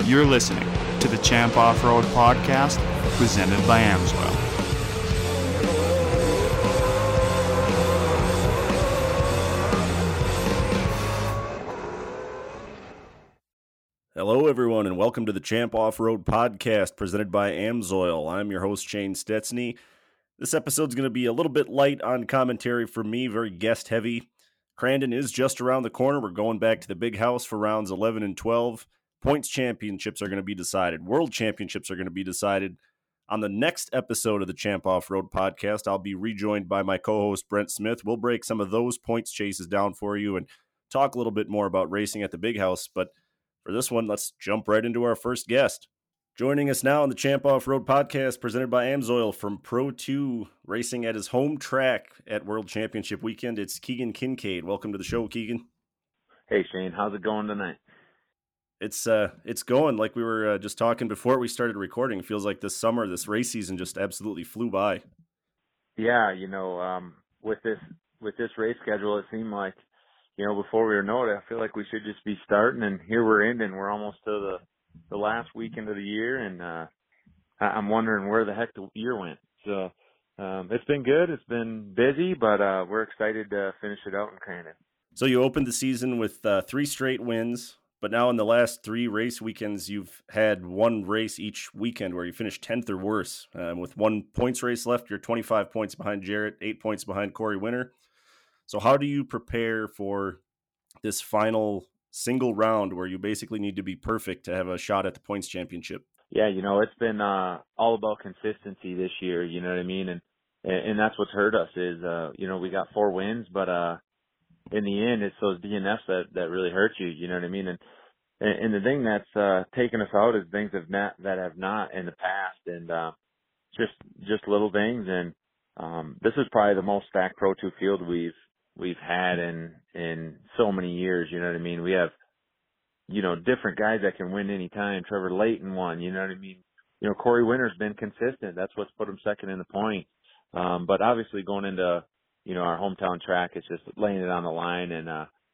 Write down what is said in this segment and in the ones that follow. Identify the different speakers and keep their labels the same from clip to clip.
Speaker 1: You're listening to the Champ Off-Road Podcast, presented by Amsoil.
Speaker 2: Hello, everyone, and welcome to the Champ Off-Road Podcast, presented by Amsoil. I'm your host, Shane Stetsny. This episode's going to be a little bit light on commentary from me, very guest-heavy. Crandon is just around the corner. We're going back to the big house for rounds 11 and 12. Points championships are going to be decided. World championships are going to be decided. On the next episode of the Champ Off-Road Podcast, I'll be rejoined by my co-host, Brent Smith. We'll break some of those points chases down for you and talk a little bit more about racing at the big house. But for this one, let's jump right into our first guest. Joining us now on the Champ Off-Road Podcast, presented by Amsoil from Pro 2, racing at his home track at World Championship Weekend, it's Keegan Kincaid. Welcome to the show, Keegan.
Speaker 3: Hey, Shane. How's it going tonight?
Speaker 2: It's going like we were just talking before we started recording. It feels like this summer, this race season just absolutely flew by.
Speaker 3: Yeah, with this race schedule, it seemed like, before we know it, I feel like we should just be starting, and here we're ending. We're almost to the last weekend of the year, and I'm wondering where the heck the year went. So it's been good. It's been busy, but we're excited to finish it out in Crandon.
Speaker 2: So you opened the season with 3 straight wins, but now in the last 3 race weekends, you've had one race each weekend where you finished 10th or worse. With 1 points race left, you're 25 points behind Jarrett, 8 points behind Corey Winter. So how do you prepare for this final single round where you basically need to be perfect to have a shot at the points championship?
Speaker 3: Yeah, it's been all about consistency this year, you know what I mean? And that's what's hurt us is, we got 4 wins, but in the end, it's those DNFs that really hurt you, you know what I mean? And the thing that's taken us out is things that have not in the past, and just little things. And this is probably the most stacked Pro 2 field we've had in so many years, you know what I mean? We have, different guys that can win any time. Trevor Layton won, you know what I mean? Corey Winter's been consistent. That's what's put him second in the points. But obviously going into, our hometown track, it's just laying it on the line, and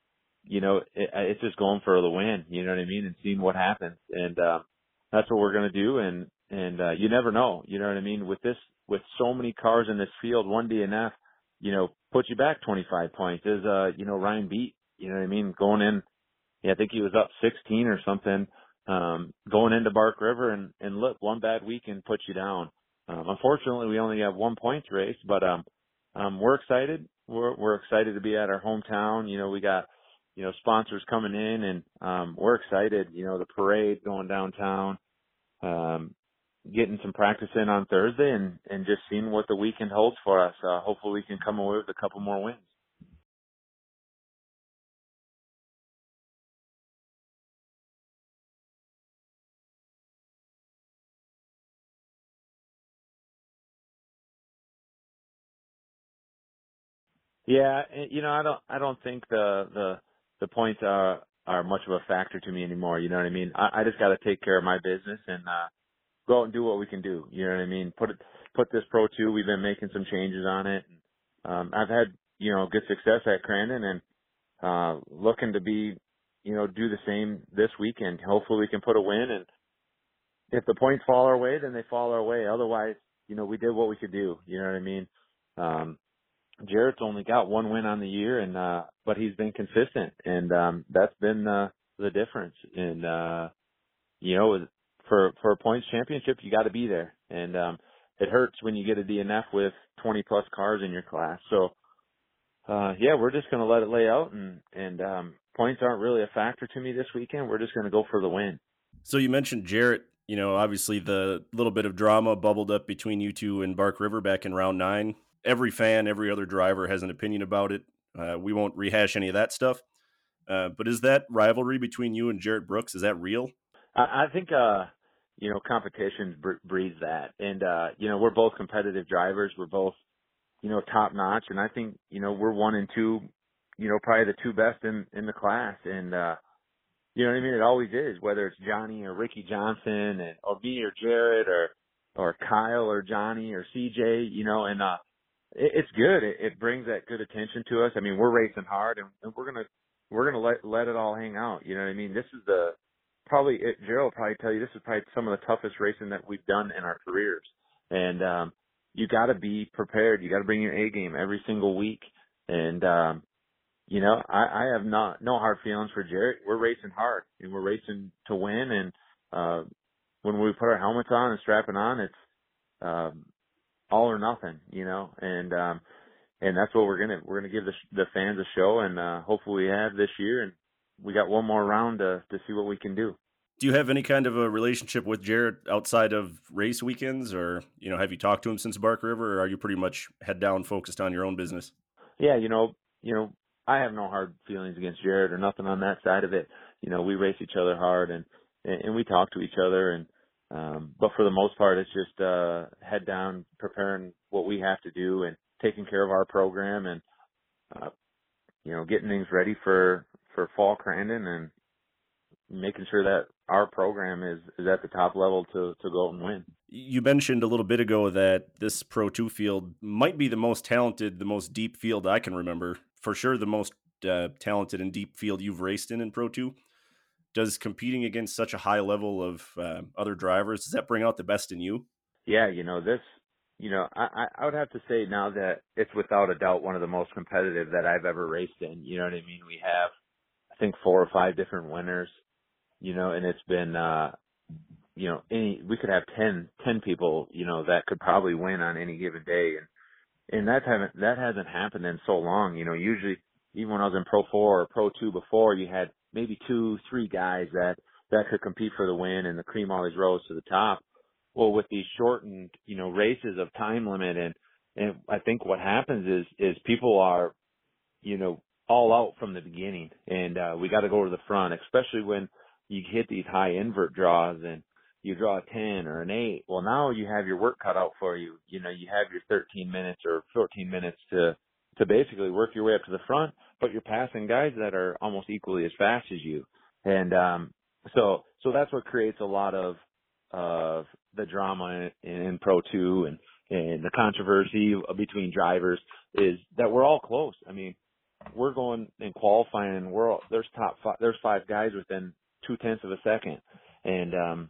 Speaker 3: it's just going for the win, you know what I mean? And seeing what happens. And that's what we're going to do. And you never know, you know what I mean? With so many cars in this field, one DNF, put you back 25 points. Is Ryan Beat, you know what I mean? Going in, I think he was up 16 or something, going into Bark River, and look, one bad weekend puts you down. Unfortunately, we only have 1 points race, but we're excited. We're excited to be at our hometown. We got, sponsors coming in, and we're excited. The parade going downtown, getting some practice in on Thursday, and just seeing what the weekend holds for us. Hopefully we can come away with a couple more wins. Yeah, I don't think the points are much of a factor to me anymore. You know what I mean? I just got to take care of my business and go out and do what we can do. You know what I mean? Put this Pro 2. We've been making some changes on it. I've had good success at Crandon, and looking to be do the same this weekend. Hopefully we can put a win, and if the points fall our way, then they fall our way. Otherwise, we did what we could do. You know what I mean? Jarrett's only got 1 win on the year, and but he's been consistent, and that's been the difference. And for a points championship, you got to be there, and it hurts when you get a DNF with 20 plus cars in your class. So we're just going to let it lay out, and points aren't really a factor to me this weekend. We're just going to go for the win.
Speaker 2: So you mentioned Jarrett. Obviously the little bit of drama bubbled up between you two and Bark River back in round 9. Every fan, every other driver has an opinion about it. We won't rehash any of that stuff. But is that rivalry between you and Jarrett Brooks, is that real?
Speaker 3: I think, competition breeds that. And, we're both competitive drivers. We're both, top notch. And I think, we're 1 and 2, probably the 2 best in the class. And, you know what I mean? It always is, whether it's Johnny or Ricky Johnson or me or Jarrett or Kyle or Johnny or CJ, and, it's good. It brings that good attention to us. I mean, we're racing hard, and we're gonna let it all hang out. You know what I mean? This is the Gerald will probably tell you this is probably some of the toughest racing that we've done in our careers. And, you got to be prepared. You got to bring your A game every single week. And, you know, I have no hard feelings for Jarrett. We're racing hard and we're racing to win. And, when we put our helmets on and strap it on, it's, all or nothing, you know, and that's what we're going to give the fans a show. And, hopefully we have this year, and we got one more round to see what we can do.
Speaker 2: Do you have any kind of a relationship with Jarrett outside of race weekends, or, you know, have you talked to him since Bark River, or are you pretty much head down focused on your own business?
Speaker 3: Yeah. You know, I have no hard feelings against Jarrett or nothing on that side of it. You know, we race each other hard and we talk to each other, and, but for the most part, it's just, head down, preparing what we have to do and taking care of our program and, you know, getting things ready for Fall Crandon and making sure that our program is at the top level to go out and win.
Speaker 2: You mentioned a little bit ago that this Pro 2 field might be the most talented, the most deep field I can remember. For sure, the most talented and deep field you've raced in Pro 2. Does competing against such a high level of other drivers, does that bring out the best in you?
Speaker 3: Yeah, you know, I would have to say now that it's without a doubt one of the most competitive that I've ever raced in. You know what I mean? We have, I think, 4 or 5 different winners, you know, and it's been, you know, we could have 10 people, you know, that could probably win on any given day. And that hasn't happened in so long. You know, usually even when I was in Pro 4 or Pro 2 before, you had maybe 2-3 guys that could compete for the win, and the cream always rose to the top. Well, with these shortened, you know, races of time limit, and I think what happens is people are, you know, all out from the beginning, and we got to go to the front, especially when you hit these high invert draws and you draw a 10 or an 8. Well, now you have your work cut out for you. You know, you have your 13 minutes or 14 minutes to basically work your way up to the front, but you're passing guys that are almost equally as fast as you. And so that's what creates a lot of the drama in Pro 2 and the controversy between drivers is that we're all close. I mean, we're going in qualifying, there's 5 guys within 0.2 of a second. And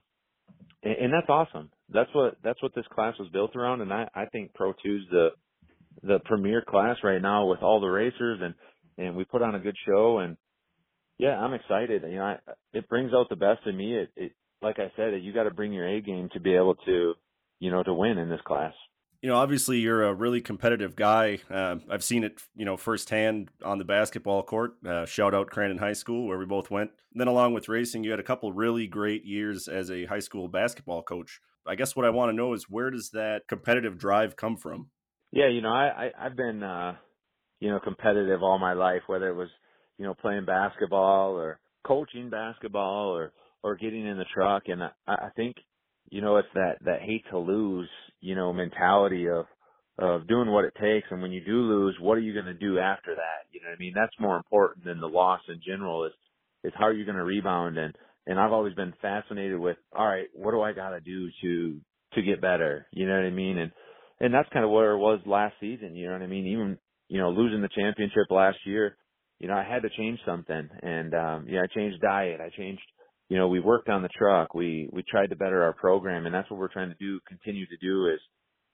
Speaker 3: that's awesome. That's what this class was built around. And I think Pro 2's the premier class right now with all the racers, and we put on a good show. And yeah, I'm excited. You know, it brings out the best in me. It like I said, you got to bring your A game to be able to, you know, to win in this class.
Speaker 2: You know, obviously you're a really competitive guy. I've seen it, you know, firsthand on the basketball court. Shout out Crandon High School, where we both went. And then along with racing, you had a couple really great years as a high school basketball coach. I guess what I want to know is, where does that competitive drive come from?
Speaker 3: Yeah, you know, I've been, you know, competitive all my life, whether it was, you know, playing basketball or coaching basketball or getting in the truck. And I think, you know, it's that hate to lose, you know, mentality of doing what it takes. And when you do lose, what are you going to do after that? You know what I mean? That's more important than the loss in general, is how are you going to rebound? And I've always been fascinated with, all right, what do I got to do to get better? You know what I mean? And that's kind of where it was last season. You know what I mean? Even, you know, losing the championship last year, you know, I had to change something. And, yeah, I changed diet. I changed, you know, we worked on the truck. We tried to better our program, and that's what we're trying to do, continue to do, is,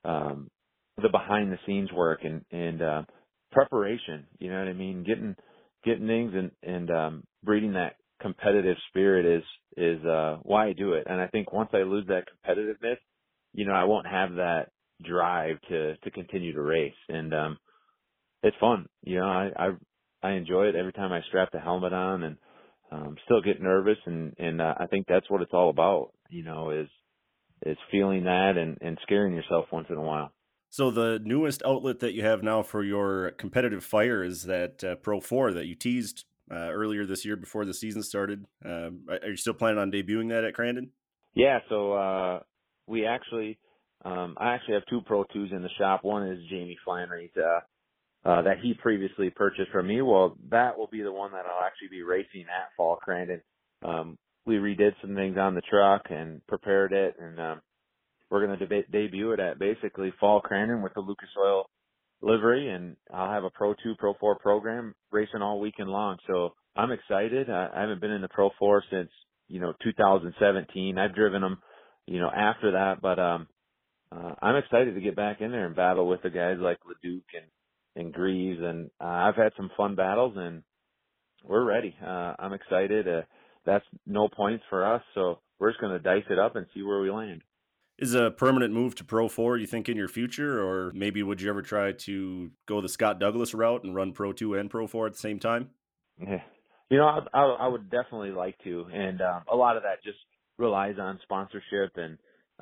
Speaker 3: the behind the scenes work and preparation. You know what I mean? Getting things and breeding that competitive spirit is why I do it. And I think once I lose that competitiveness, you know, I won't have that drive to continue to race. And it's fun. You know, I enjoy it every time I strap the helmet on, and still get nervous, and I think that's what it's all about, you know, is feeling that and scaring yourself once in a while.
Speaker 2: So the newest outlet that you have now for your competitive fire is that Pro 4 that you teased earlier this year before the season started. Are you still planning on debuting that at Crandon?
Speaker 3: Yeah, so we actually, I actually have 2 Pro 2s in the shop. One is Jamie Flannery's that he previously purchased from me. Well, that will be the one that I'll actually be racing at Fall Crandon. We redid some things on the truck and prepared it, and we're going to debut it at basically Fall Crandon with the Lucas Oil livery, and I'll have a Pro 2, Pro 4 program racing all weekend long. So I'm excited. I haven't been in the Pro 4 since 2017. I've driven them, after that, but I'm excited to get back in there and battle with the guys like Leduc and Greaves, and I've had some fun battles, and we're ready. I'm excited. That's no points for us, so we're just going to dice it up and see where we land.
Speaker 2: Is a permanent move to Pro 4, you think, in your future? Or maybe would you ever try to go the Scott Douglas route and run Pro 2 and Pro 4 at the same time?
Speaker 3: Yeah. I would definitely like to. And a lot of that just relies on sponsorship. And,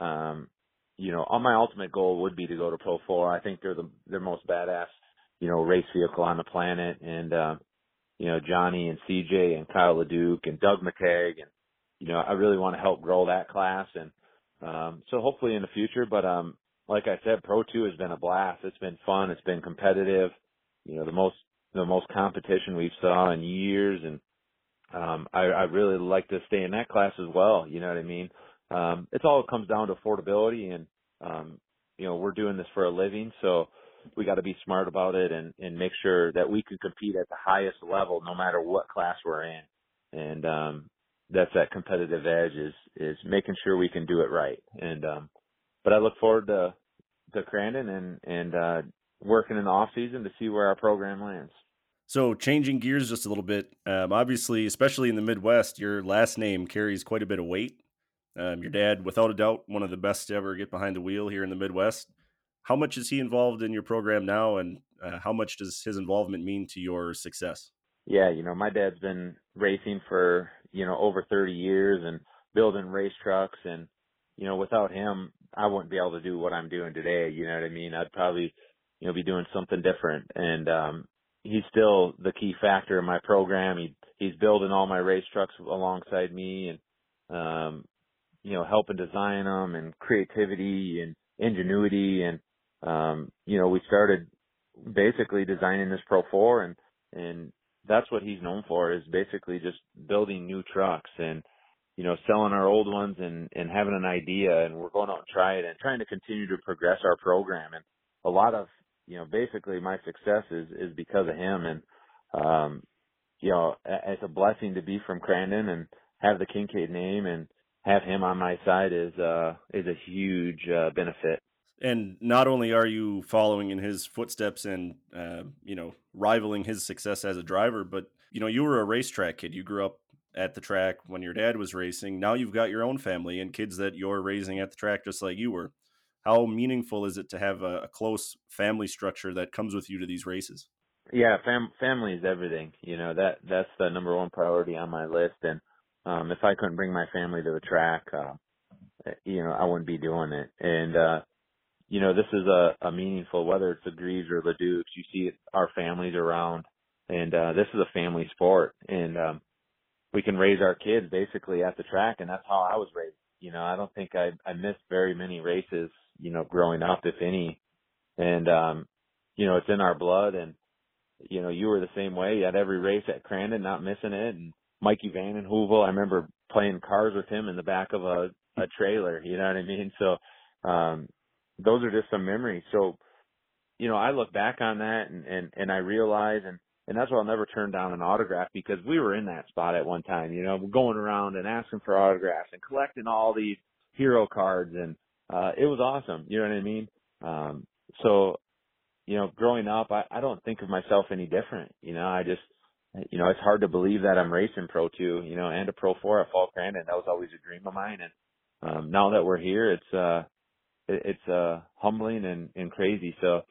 Speaker 3: my ultimate goal would be to go to Pro 4. I think they're the most badass, race vehicle on the planet. And, Johnny and CJ and Kyle Leduc and Doug McKeag. And, I really want to help grow that class. And, so hopefully in the future, but, like I said, Pro 2 has been a blast. It's been fun. It's been competitive, the most competition we've saw in years. And, I really like to stay in that class as well. You know what I mean? It all comes down to affordability and, we're doing this for a living. So we got to be smart about it and make sure that we can compete at the highest level, no matter what class we're in. And, that's that competitive edge is making sure we can do it right. And, but I look forward to Crandon and working in the off season to see where our program lands.
Speaker 2: So changing gears just a little bit, obviously, especially in the Midwest, your last name carries quite a bit of weight. Your dad, without a doubt, one of the best to ever get behind the wheel here in the Midwest. How much is he involved in your program now, and how much does his involvement mean to your success?
Speaker 3: Yeah, my dad's been racing for, over 30 years and building race trucks. And, without him, I wouldn't be able to do what I'm doing today. You know what I mean? I'd probably, be doing something different. And, he's still the key factor in my program. He's building all my race trucks alongside me and, helping design them and creativity and ingenuity. And, we started basically designing this Pro 4 and that's what he's known for, is basically just building new trucks and, selling our old ones and having an idea, and we're going out and trying to continue to progress our program. And a lot of, basically my success is because of him. And, it's a blessing to be from Crandon and have the Kincaid name and have him on my side is a huge benefit.
Speaker 2: And not only are you following in his footsteps and, rivaling his success as a driver, but, you were a racetrack kid. You grew up at the track when your dad was racing. Now you've got your own family and kids that you're raising at the track just like you were. How meaningful is it to have a close family structure that comes with you to these races?
Speaker 3: Yeah, family is everything. That's the number one priority on my list. And if I couldn't bring my family to the track, I wouldn't be doing it. And, this is a meaningful, whether it's the Greaves or the Dukes, you see our families around, and this is a family sport, and we can raise our kids basically at the track, and that's how I was raised. I don't think I missed very many races, growing up, if any, and it's in our blood, and you were the same way. You had every race at Crandon, not missing it, and Mikey Van den Heuvel, I remember playing cars with him in the back of a trailer, you know what I mean? So, those are just some memories. So, I look back on that and I realize, and that's why I'll never turn down an autograph, because we were in that spot at one time, going around and asking for autographs and collecting all these hero cards. And, it was awesome. You know what I mean? So, growing up, I don't think of myself any different. I just, it's hard to believe that I'm racing Pro 2, and a Pro 4 at Fall Crandon. That was always a dream of mine. And, now that we're here, it's humbling and crazy. So,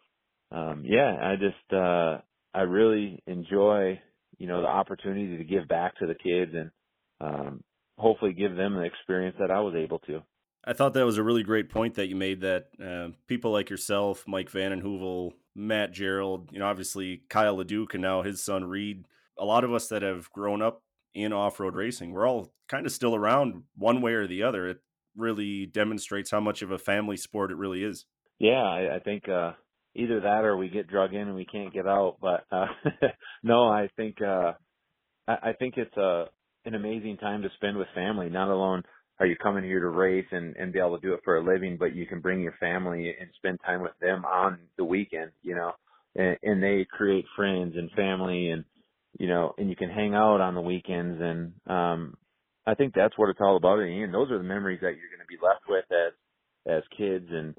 Speaker 3: I really enjoy, the opportunity to give back to the kids and, hopefully give them the experience that I was able to.
Speaker 2: I thought that was a really great point that you made, that people like yourself, Mike Van den Heuvel, Matt Gerald, obviously Kyle Leduc, and now his son Reed, a lot of us that have grown up in off-road racing, we're all kind of still around one way or the other. It really demonstrates how much of a family sport it really is.
Speaker 3: Yeah, I think either that or we get drug in and we can't get out. But no, I think it's an amazing time to spend with family. Not alone are you coming here to race and be able to do it for a living, but you can bring your family and spend time with them on the weekend, and they create friends and family, and and you can hang out on the weekends. And I think that's what it's all about. And those are the memories that you're going to be left with as kids. And,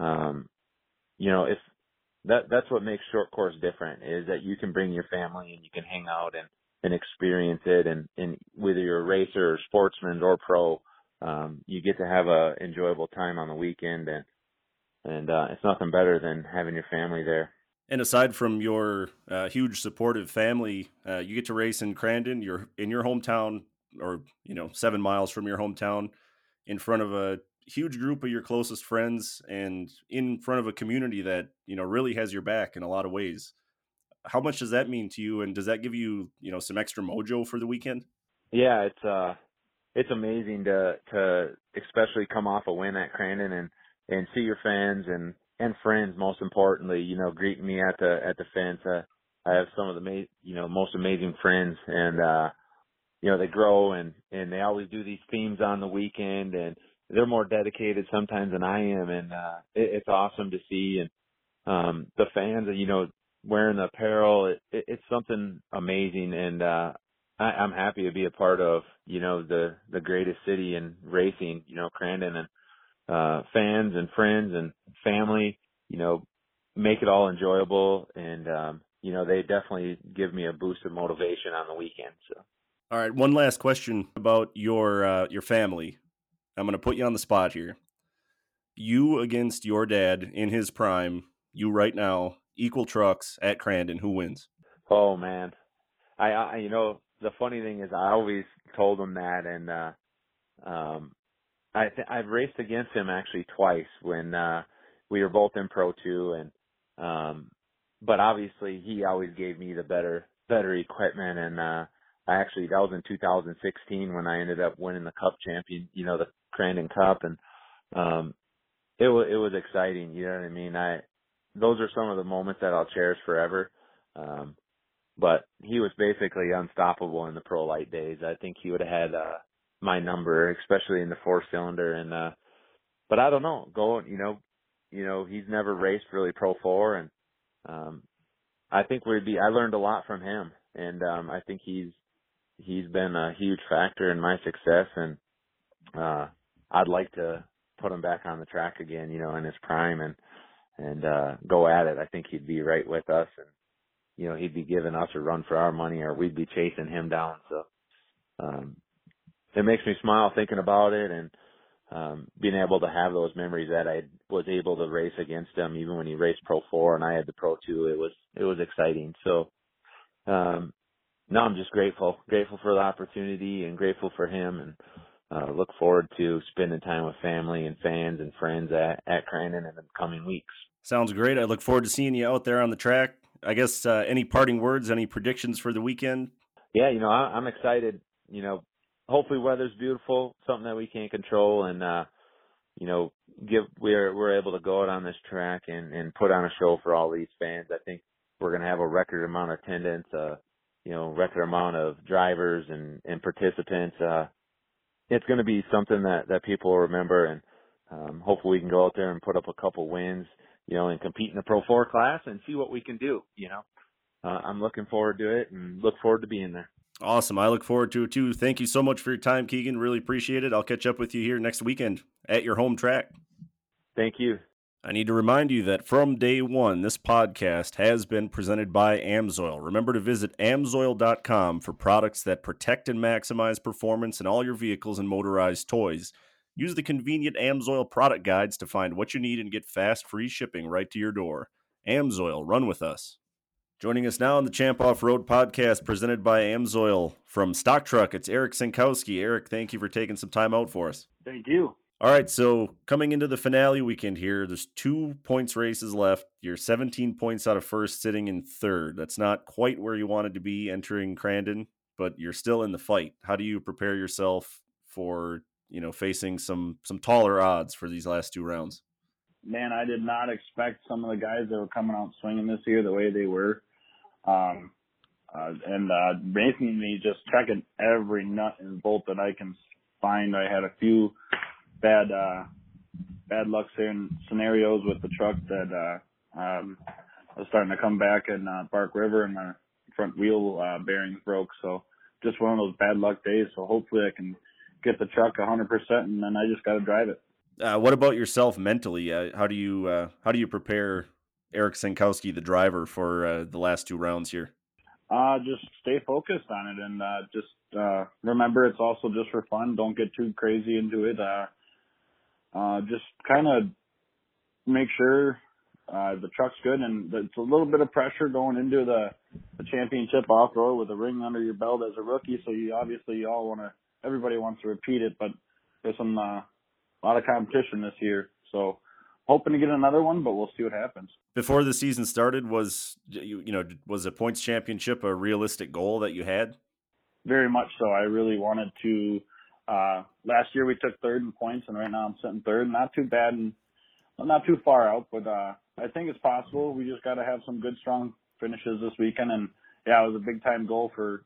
Speaker 3: if that's what makes short course different, is that you can bring your family and you can hang out and experience it. And whether you're a racer or sportsman or pro, you get to have a enjoyable time on the weekend. And it's nothing better than having your family there.
Speaker 2: And aside from your huge supportive family, you get to race in Crandon. You're in your hometown, or 7 miles from your hometown, in front of a huge group of your closest friends, and in front of a community that really has your back in a lot of ways. How much does that mean to you, and does that give you some extra mojo for the weekend?
Speaker 3: Yeah, it's amazing to especially come off a win at Crandon and see your fans and friends, most importantly, greeting me at the fence. I have some of the most amazing friends, and they grow and they always do these themes on the weekend, and they're more dedicated sometimes than I am, and it's awesome to see. And the fans, wearing the apparel, it's something amazing, and I'm happy to be a part of the greatest city in racing, Crandon, and fans and friends and family, make it all enjoyable. And, they definitely give me a boost of motivation on the weekend. So.
Speaker 2: All right. One last question about your family. I'm going to put you on the spot here. You against your dad in his prime, you right now, equal trucks at Crandon. Who wins?
Speaker 3: Oh man. I the funny thing is I always told him that. And, I've raced against him actually twice when we were both in Pro 2, and but obviously he always gave me the better equipment, and that was in 2016 when I ended up winning the Cup champion, the Crandon Cup, and it was exciting, you know what I mean? Those are some of the moments that I'll cherish forever. But he was basically unstoppable in the Pro Light days. I think he would have had my number, especially in the 4-cylinder. And but I don't know. He's never raced really Pro 4, and I think I learned a lot from him, and I think he's been a huge factor in my success, and I'd like to put him back on the track again, in his prime, and go at it. I think he'd be right with us, and he'd be giving us a run for our money, or we'd be chasing him down. So it makes me smile thinking about it, and being able to have those memories that I was able to race against him, even when he raced Pro 4 and I had the Pro 2. It was exciting. So no, I'm just grateful for the opportunity and grateful for him, and look forward to spending time with family and fans and friends at Crandon in the coming weeks.
Speaker 2: Sounds great. I look forward to seeing you out there on the track. I guess any parting words, any predictions for the weekend?
Speaker 3: Yeah, I'm excited. Hopefully weather's beautiful, something that we can't control, and we're able to go out on this track and put on a show for all these fans. I think we're going to have a record amount of attendance, record amount of drivers and participants. It's going to be something that people will remember, and hopefully we can go out there and put up a couple wins, and compete in the Pro 4 class and see what we can do. I'm looking forward to it and look forward to being there.
Speaker 2: Awesome. I look forward to it too. Thank you so much for your time, Keegan. Really appreciate it. I'll catch up with you here next weekend at your home track.
Speaker 3: Thank you.
Speaker 2: I need to remind you that from day one, this podcast has been presented by AMSOIL. Remember to visit AMSOIL.com for products that protect and maximize performance in all your vehicles and motorized toys. Use the convenient AMSOIL product guides to find what you need and get fast, free shipping right to your door. AMSOIL, run with us. Joining us now on the Champ Off-Road podcast presented by AMSOIL from Stock Truck, it's Eric Sinkowski. Eric, thank you for taking some time out for us.
Speaker 4: Thank you.
Speaker 2: All right, so coming into the finale weekend here, there's 2 points races left. You're 17 points out of first, sitting in third. That's not quite where you wanted to be entering Crandon, but you're still in the fight. How do you prepare yourself for, facing some taller odds for these last 2 rounds?
Speaker 4: Man, I did not expect some of the guys that were coming out swinging this year the way they were. Basically just checking every nut and bolt that I can find. I had a few bad luck in scenarios with the truck that was starting to come back in Bark River, and my front wheel bearings broke. So just one of those bad luck days. So hopefully I can get the truck 100%, and then I just got to drive it.
Speaker 2: What about yourself mentally? How do you prepare Eric Sankowski, the driver, for the last 2 rounds here?
Speaker 4: Just stay focused on it, and just remember it's also just for fun. Don't get too crazy into it. Just kind of make sure the truck's good, and it's a little bit of pressure going into the championship off-road with a ring under your belt as a rookie. So everybody wants to repeat it, but there's a lot of competition this year. So hoping to get another one, but we'll see what happens.
Speaker 2: Before the season started, was a points championship a realistic goal that you had?
Speaker 4: Very much so. I really wanted to. Last year we took third in points, and right now I'm sitting third. Not too bad, and not too far out, but I think it's possible. We just got to have some good, strong finishes this weekend, and yeah, it was a big time goal for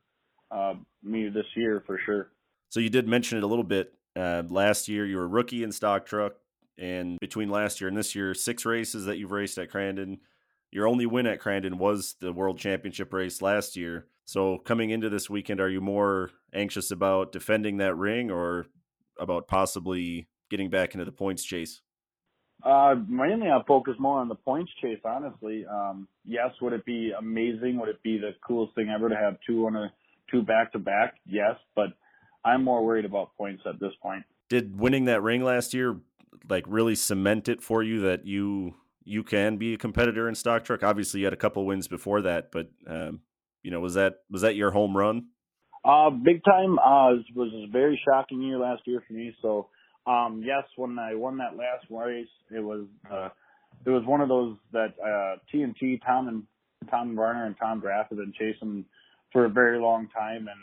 Speaker 4: me this year for sure.
Speaker 2: So you did mention it a little bit. Last year you were a rookie in stock truck, and between last year and this year, 6 races that you've raced at Crandon. Your only win at Crandon was the World Championship race last year. So coming into this weekend, are you more anxious about defending that ring or about possibly getting back into the points chase?
Speaker 4: Mainly I focus more on the points chase, honestly. Yes, would it be amazing? Would it be the coolest thing ever to have 2 back-to-back? Yes, but I'm more worried about points at this point.
Speaker 2: Did winning that ring last year really cement it for you that you can be a competitor in stock truck? Obviously you had a couple wins before that, but was that your home run?
Speaker 4: Big time. It was a very shocking year last year for me. So, yes, when I won that last race, it was one of those that, TNT, Tom Varner and Tom Graff have been chasing for a very long time. And,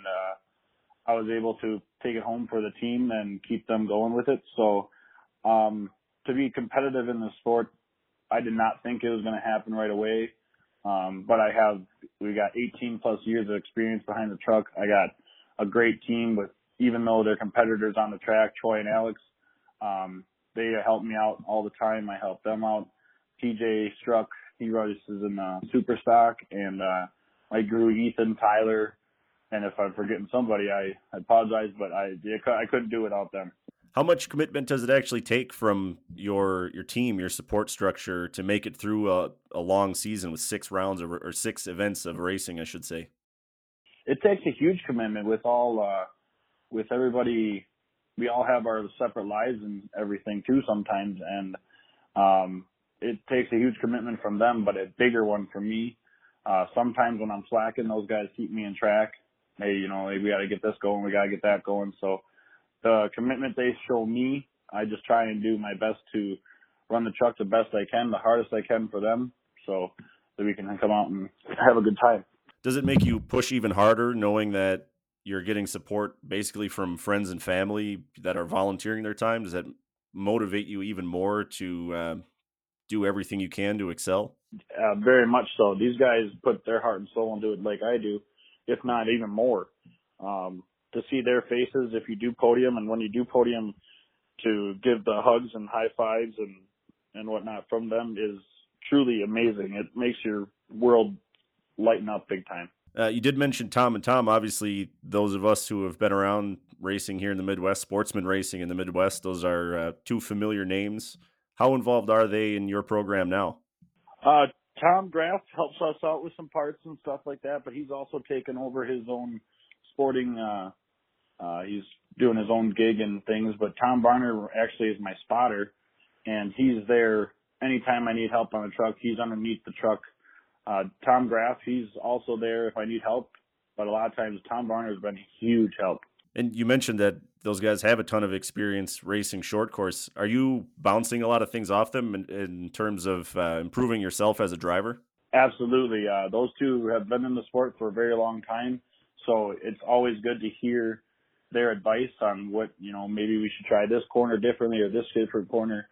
Speaker 4: I was able to take it home for the team and keep them going with it. So, to be competitive in the sport, I did not think it was going to happen right away. But we got 18 plus years of experience behind the truck. I got a great team even though they're competitors on the track, Troy and Alex, they help me out all the time. I help them out. TJ Struck, he races in super stock, and my guru Ethan, Tyler, and if I'm forgetting somebody, I apologize, but I couldn't do without them.
Speaker 2: How much commitment does it actually take from your team, your support structure, to make it through a long season with 6 rounds or 6 events of racing, I should say?
Speaker 4: It takes a huge commitment with everybody. We all have our separate lives and everything too sometimes, and it takes a huge commitment from them, but a bigger one from me. Sometimes when I'm slacking, those guys keep me in track. Hey, we got to get this going, we got to get that going. So the commitment they show me, I just try and do my best to run the truck the best I can, the hardest I can for them, so that we can come out and have a good time.
Speaker 2: Does it make you push even harder knowing that you're getting support basically from friends and family that are volunteering their time? Does that motivate you even more to do everything you can to excel?
Speaker 4: Very much so. These guys put their heart and soul into it like I do, if not even more. To see their faces if you do podium, and when you do podium, to give the hugs and high fives and whatnot from them is truly amazing. It makes your world lighten up big time.
Speaker 2: You did mention Tom and Tom. Obviously, those of us who have been around racing here in the Midwest, sportsman racing in the Midwest, those are 2 familiar names. How involved are they in your program now?
Speaker 4: Tom Graff helps us out with some parts and stuff like that, but he's also taken over his own sporting, he's doing his own gig and things, but Tom Varner actually is my spotter, and he's there anytime I need help on the truck. He's underneath the truck. Tom Graff, he's also there if I need help, but a lot of times Tom Varner has been a huge help.
Speaker 2: And you mentioned that those guys have a ton of experience racing short course. Are you bouncing a lot of things off them in terms of improving yourself as a driver?
Speaker 4: Absolutely. Those 2 have been in the sport for a very long time, so it's always good to hear their advice on what, maybe we should try this corner differently or this different corner.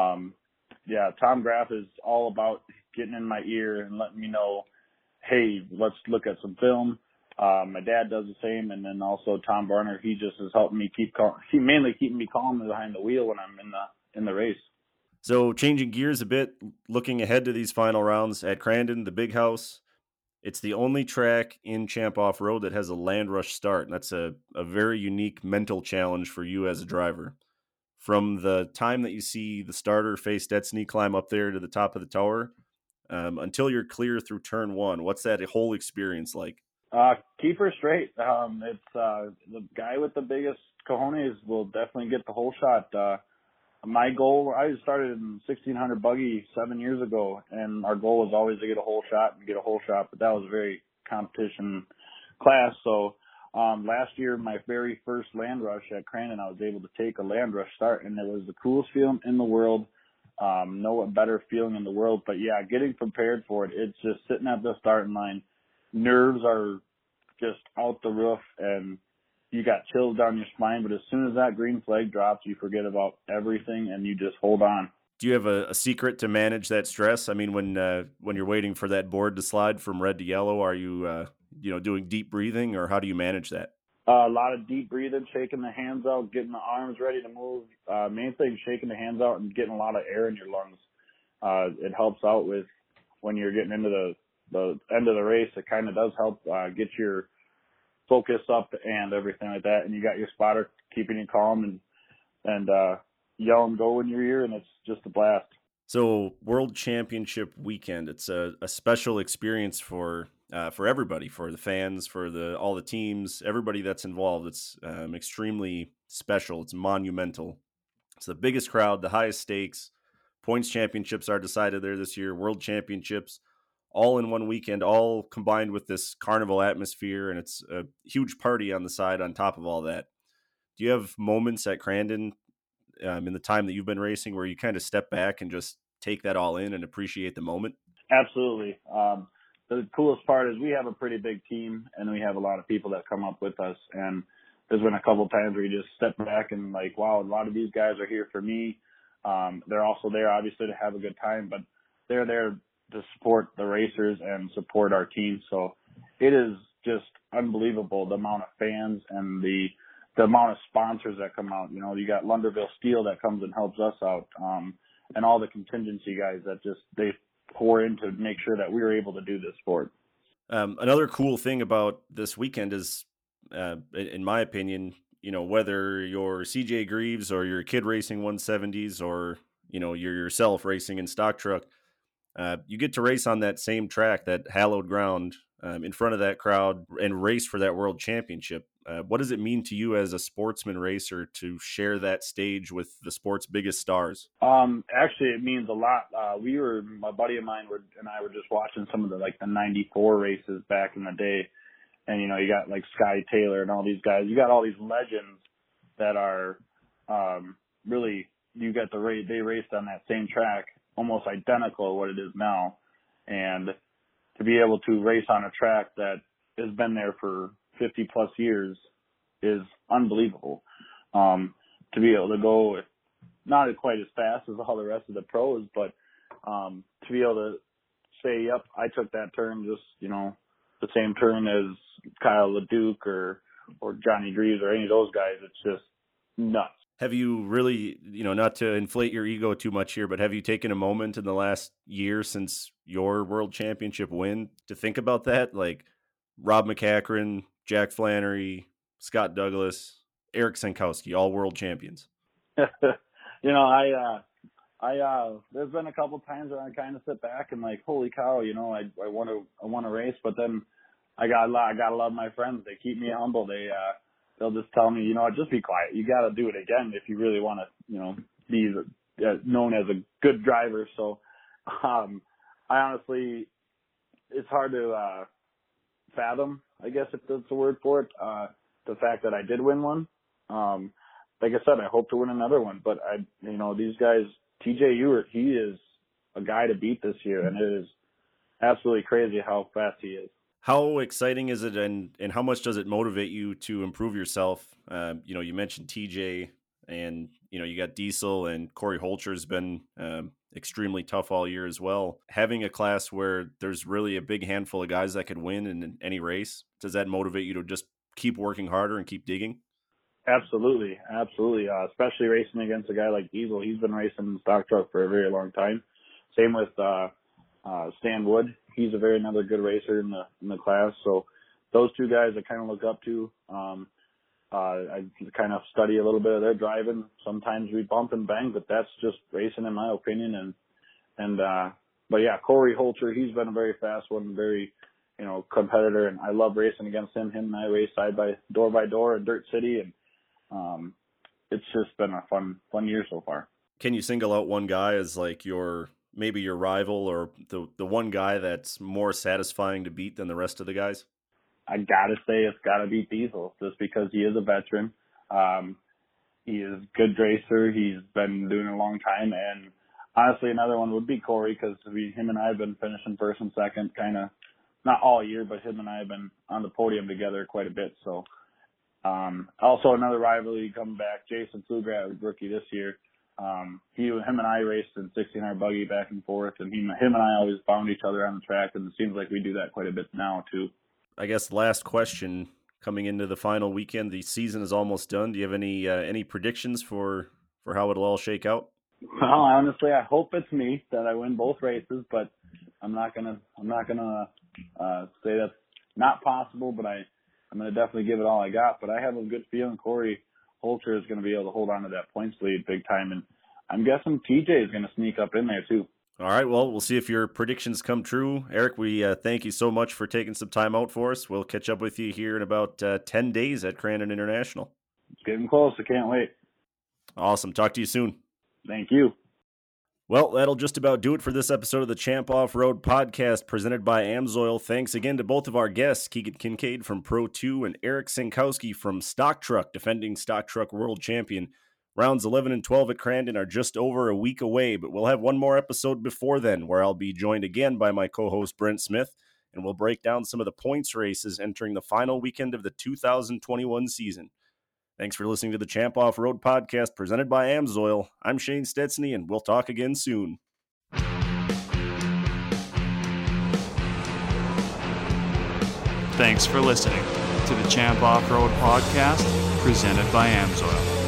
Speaker 4: Tom Graff is all about getting in my ear and letting me know, hey, let's look at some film. My dad does the same, and then also Tom Varner, he just has helped me he mainly keeping me calm behind the wheel when I'm in the race.
Speaker 2: So changing gears a bit, looking ahead to these final rounds at Crandon, the big house, It's the only track in Champ Off-Road that has a land rush start, and that's a very unique mental challenge for you as a driver. From the time that you see the starter Faye Stetson climb up there to the top of the tower, until you're clear through turn one, what's that whole experience like?
Speaker 4: Keep her straight. It's the guy with the biggest cojones will definitely get the whole shot. My goal, I started in 1600 buggy 7 years ago, and our goal was always to get a whole shot, but that was a very competition class. So last year, my very first land rush at Crandon, I was able to take a land rush start, and it was the coolest feeling in the world. No better feeling in the world. But yeah, getting prepared for it, it's just sitting at the starting line. Nerves are just out the roof, and you got chills down your spine. But as soon as that green flag drops, you forget about everything, and you just hold on.
Speaker 2: Do you have a secret to manage that stress? I mean, when you're waiting for that board to slide from red to yellow, are you doing deep breathing, or how do you manage that?
Speaker 4: A lot of deep breathing, shaking the hands out, getting the arms ready to move. Main thing, shaking the hands out and getting a lot of air in your lungs. It helps out with when you're getting into the end of the race. It kind of does help get your focus up and everything like that. And you got your spotter keeping you calm and yelling go in your ear, and it's just a blast.
Speaker 2: So World Championship weekend, it's a special experience for everybody, for the fans, for all the teams, everybody that's involved. It's extremely special. It's monumental. It's the biggest crowd, the highest stakes. Points championships are decided there this year. World Championships, all in one weekend, all combined with this carnival atmosphere, and it's a huge party on the side on top of all that. Do you have moments at Crandon in the time that you've been racing where you kind of step back and just take that all in and appreciate the moment?
Speaker 4: Absolutely. The coolest part is we have a pretty big team, and we have a lot of people that come up with us. And there's been a couple of times where you just step back and like, wow, a lot of these guys are here for me. They're also there, obviously, to have a good time, but they're there to support the racers and support our team. So it is just unbelievable, the amount of fans and the amount of sponsors that come out. You got Lunderville Steel that comes and helps us out, and all the contingency guys that they pour in to make sure that we're able to do this sport.
Speaker 2: Another cool thing about this weekend is, in my opinion, whether you're CJ Greaves or you're a kid racing 170s or, you're yourself racing in stock truck, you get to race on that same track, that hallowed ground, in front of that crowd and race for that world championship. What does it mean to you as a sportsman racer to share that stage with the sport's biggest stars?
Speaker 4: Actually, it means a lot. My buddy of mine and I were just watching some of the 94 races back in the day. And, you got like Sky Taylor and all these guys. You got all these legends that are really, you got they raced on that same track, almost identical to what it is now. And to be able to race on a track that has been there for 50 plus years is unbelievable. To be able to go not quite as fast as all the rest of the pros, but to be able to say, yep, I took that turn, just, the same turn as Kyle LeDuc or Johnny Greaves or any of those guys. It's just nuts.
Speaker 2: Have you really, not to inflate your ego too much here, but have you taken a moment in the last year since your world championship win to think about that? Like Rob McCachran, Jack Flannery, Scott Douglas, Eric Senkowski, all world champions.
Speaker 4: There's been a couple times where I kind of sit back and like, holy cow, I want to race, but then I gotta love my friends. They keep me humble. They'll just tell me, just be quiet. You got to do it again if you really want to, be known as a good driver. So, I honestly, it's hard to fathom, I guess if that's the word for it. The fact that I did win one. Like I said, I hope to win another one. But these guys, TJ Ewert, he is a guy to beat this year, and it is absolutely crazy how fast he is.
Speaker 2: How exciting is it, and how much does it motivate you to improve yourself? You mentioned TJ, and you got Diesel, and Corey Holcher's been extremely tough all year as well. Having a class where there's really a big handful of guys that could win in any race, does that motivate you to just keep working harder and keep digging?
Speaker 4: Absolutely. Especially racing against a guy like Diesel. He's been racing in stock truck for a very long time. Same with Stan Wood. he's another good racer in the class. So those two guys I kind of look up to. I kind of study a little bit of their driving. Sometimes we bump and bang, but that's just racing in my opinion. But yeah, Corey Holcher, he's been a very fast one, very, competitor, and I love racing against him. Him and I race door by door in Dirt City, and it's just been a fun year so far.
Speaker 2: Can you single out one guy as like maybe your rival, or the one guy that's more satisfying to beat than the rest of the guys?
Speaker 4: I gotta say it's gotta be Diesel, just because he is a veteran. He is a good racer. He's been doing it a long time, and honestly, another one would be Corey, because him and I have been finishing first and second, kind of not all year, but him and I have been on the podium together quite a bit. So, also another rivalry coming back, Jason Pflugrad, rookie this year. Him and I raced in 1600 buggy back and forth, and him and I always found each other on the track, and it seems like we do that quite a bit now too.
Speaker 2: I guess last question, coming into the final weekend, the season is almost done. Do you have any predictions for how it'll all shake out?
Speaker 4: Well, honestly, I hope it's me, that I win both races, but I'm not gonna say that's not possible, but I'm gonna definitely give it all I got. But I have a good feeling Corey Holcher is gonna be able to hold on to that points lead big time, and I'm guessing TJ is gonna sneak up in there too.
Speaker 2: All right, well, we'll see if your predictions come true. Eric, we thank you so much for taking some time out for us. We'll catch up with you here in about 10 days at Crandon International.
Speaker 4: It's getting close. I can't wait.
Speaker 2: Awesome. Talk to you soon.
Speaker 4: Thank you.
Speaker 2: Well, that'll just about do it for this episode of the Champ Off-Road Podcast presented by AMSOIL. Thanks again to both of our guests, Keegan Kincaid from Pro 2 and Eric Sankowski from Stock Truck, defending Stock Truck World Champion. Rounds 11 and 12 at Crandon are just over a week away, but we'll have one more episode before then where I'll be joined again by my co-host Brent Smith, and we'll break down some of the points races entering the final weekend of the 2021 season. Thanks for listening to the Champ Off-Road Podcast presented by AMSOIL. I'm Shane Stetsny, and we'll talk again soon.
Speaker 1: Thanks for listening to the Champ Off-Road Podcast presented by AMSOIL.